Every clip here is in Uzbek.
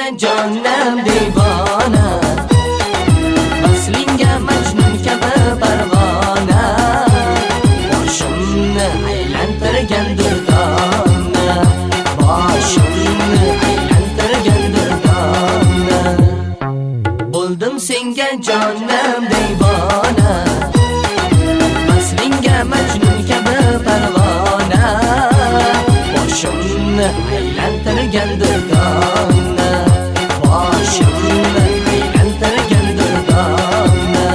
senga jonim devona, vaslingga majnun kabi parvona, boshimni aylantirgan durdona, boshimni aylantirgan durdona. Bo'ldim senga jonim devona, vaslingga majnun kabi parvona, boshimni aylantirgan durdona, boshimni aylantirgan durdona.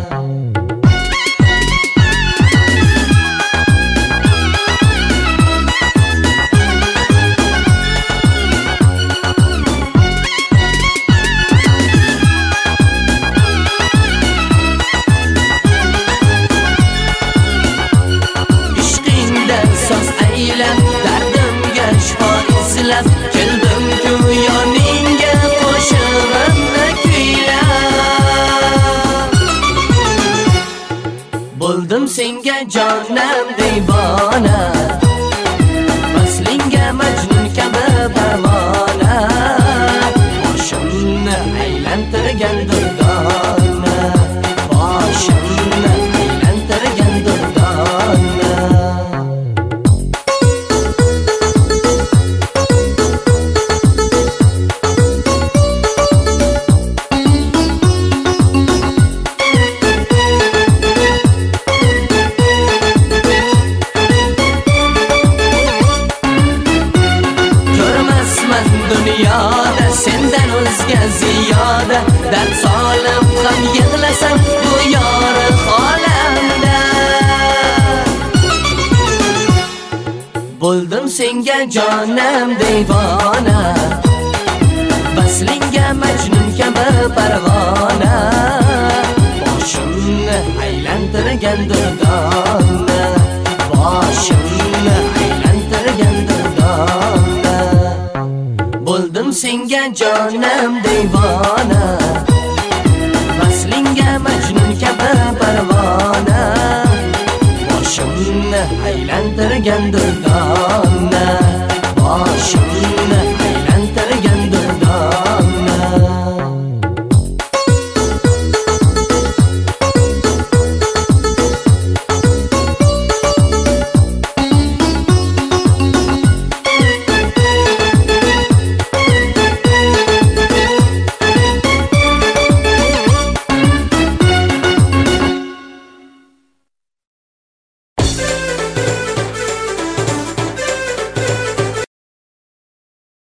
Ishqingda so'z aylab, dardimga shifo izlab, keldim-ku yoningga qo'shig'imni kuylab. Bo'ldim senga jonim devona, vaslingga majnun kabi parvona, boshimni aylantirgan durdona, boshimni aylantirgan durdona. Dunyoda sendan o'zga ziyoda, dard solib ham yig'lasam bu yori xolamda. Bo'ldim senga jonim devona, vaslingga majnun kabi parvona, boshimni aylantirgan durdona, boshimni aylantirgan durdona. Bo'ldim senga jonim devona, vaslingga majnun kabi parvona, boshimni aylantirgan durdona.